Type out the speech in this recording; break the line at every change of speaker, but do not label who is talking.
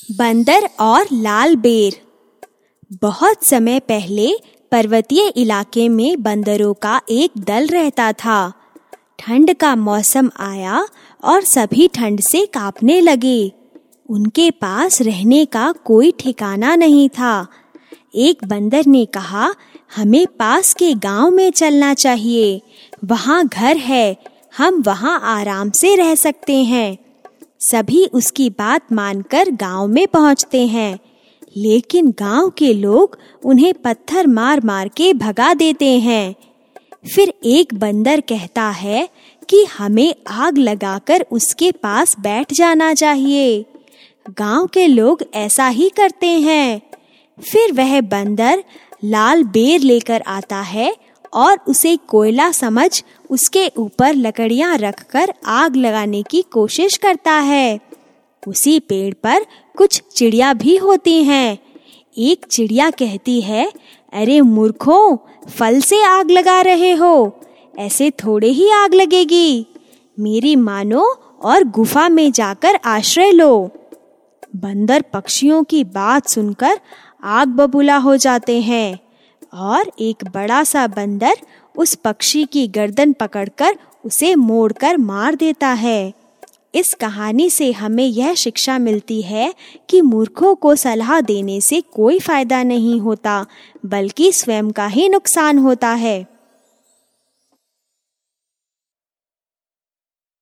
बंदर और लाल बेर। बहुत समय पहले पर्वतीय इलाके में बंदरों का एक दल रहता था। ठंड का मौसम आया और सभी ठंड से कांपने लगे। उनके पास रहने का कोई ठिकाना नहीं था। एक बंदर ने कहा, हमें पास के गांव में चलना चाहिए। वहां घर है, हम वहां आराम से रह सकते हैं। सभी उसकी बात मानकर गांव में पहुंचते हैं, लेकिन गांव के लोग उन्हें पत्थर मार मार के भगा देते हैं। फिर एक बंदर कहता है कि हमें आग लगाकर उसके पास बैठ जाना चाहिए। गांव के लोग ऐसा ही करते हैं। फिर वह बंदर लाल बेर लेकर आता है और उसे कोयला समझ उसके ऊपर लकड़ियां रखकर आग लगाने की कोशिश करता है। उसी पेड़ पर कुछ चिड़िया भी होती हैं। एक चिड़िया कहती है, अरे मूर्खों, फल से आग लगा रहे हो, ऐसे थोड़े ही आग लगेगी। मेरी मानो और गुफा में जाकर आश्रय लो। बंदर पक्षियों की बात सुनकर आग बबूला हो जाते हैं और एक बड़ा सा बंदर उस पक्षी की गर्दन पकड़कर उसे मोड़कर मार देता है। इस कहानी से हमें यह शिक्षा मिलती है कि मूर्खों को सलाह देने से कोई फायदा नहीं होता, बल्कि स्वयं का ही नुकसान होता है।